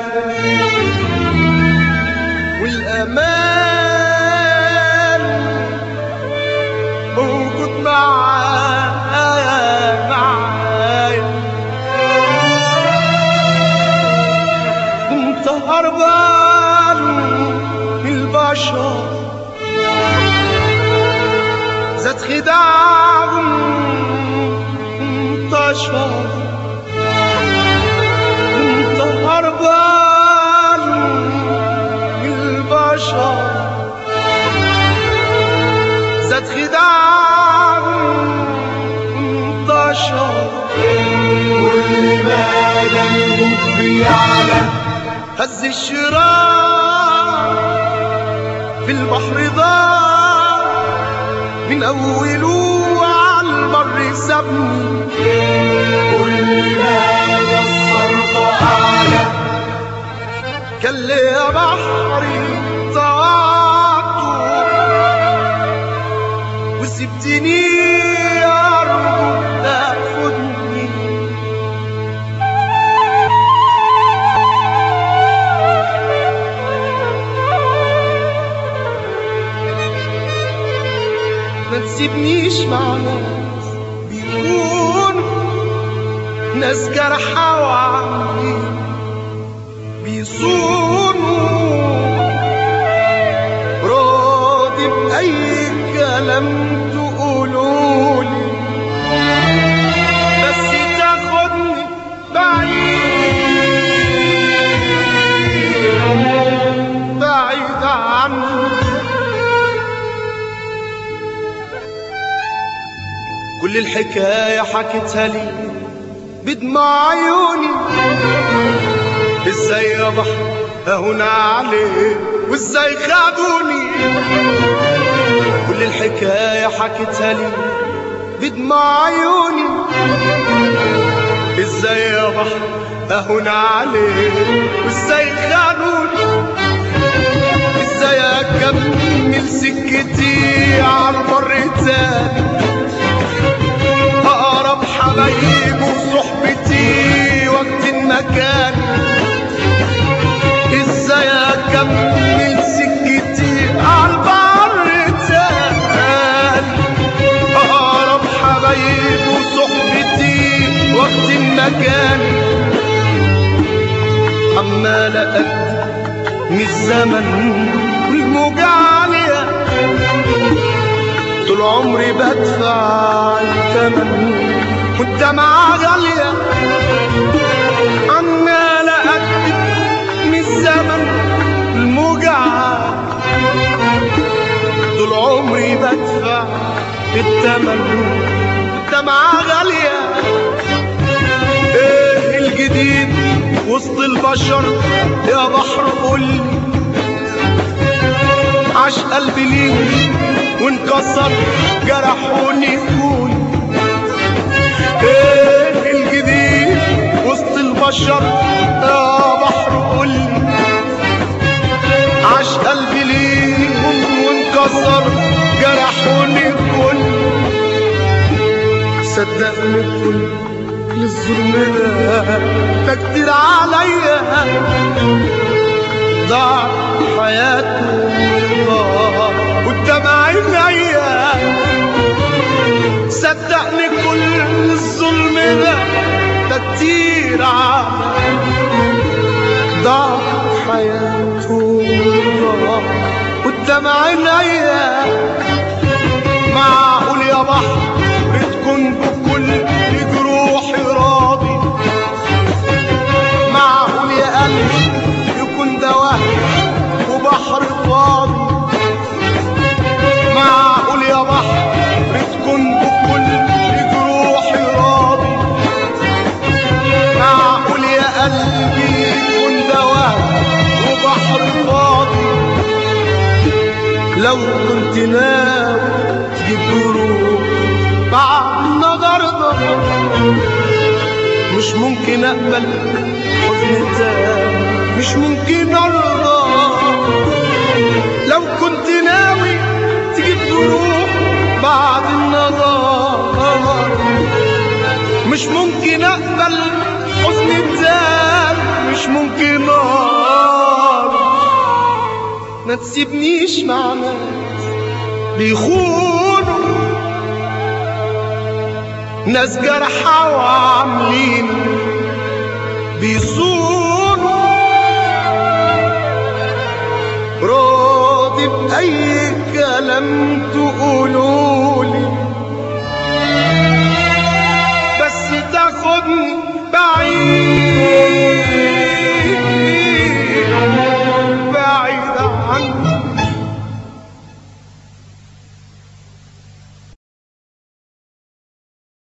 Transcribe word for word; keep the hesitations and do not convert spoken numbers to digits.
والأمان موجود معايا معايا. انت هربان من البشر ذات خداعهم انتشر. انت هربان من البشر ذات خداعهم انتشر. كل ما ينبض بيعلى هز الشراع في البحر ضاع من أوله على البر سابني. كل ما يصرف أعلى كان ليا بحري طاعته وسبتني أرجو تاخدني. ما تسيبنيش مع ناس بيكونوا ناس جرحى وعاملين بيصونوا، راضي بأي كلام تقولولي بس تاخدني بعيد بعيد عني. كل الحكاية حكيتها لي بدمع عيوني، ازاي يا بحر اهون عليه وازاي خدوني. كل الحكاية حكيتها لي بدمع عيوني، ازاي يا بحر اهون عليه وازاي خدوني. ازاي اكمل سكتي على البر تاني اقرب حبايبي وصحبتي وقت المكان. ازاي اكمل سكتي على البر تاني اقرب حبايبي وصحبتي وقت المكان. عمال اقدم من الزمن والموجة عالية، طول عمري بدفع الثمن والدمعة غالية. عمال أكتب من الزمن الموجة طول عمري بدفع الثمن والدمعة غالية. ايه الجديد وسط البشر يا بحر قولي؟ عاش قلبي ليه وانكسر جرحوني كوني. ايه الجديد وسط البشر يا بحر قولي؟ عاش قلبي ليهم وانكسر جرحوني كوني. صدقني كل الظلم ده ده كتير عليا، ضاع حياته قدام عينيا. صدقني كل الظلم ده ده كتير عليا، ضاع حياته قدام عينيا. معقول يا بحر بتكون بكل جروحي راضي؟ معقول يا قلبي يكون ده وهم وبحر فاضي؟ معقول يا بحر بتكون بكل جروحي راضي؟ معقول يا قلبي يكون ده وهم وبحر فاضي؟ لو كنت ناوي تجيب جروح بعد النهارده مش ممكن اقبل حزن تاني، مش ممكن ارضى. لو كنت ناوي تجيب جروح بعد النهار مش ممكن اقبل حزن تاني، مش ممكن ارضى. تسيبنيش مع ناس بيخونوا، ناس جرحى وعاملين بيصونوا. راضي بأي كلام تقولولي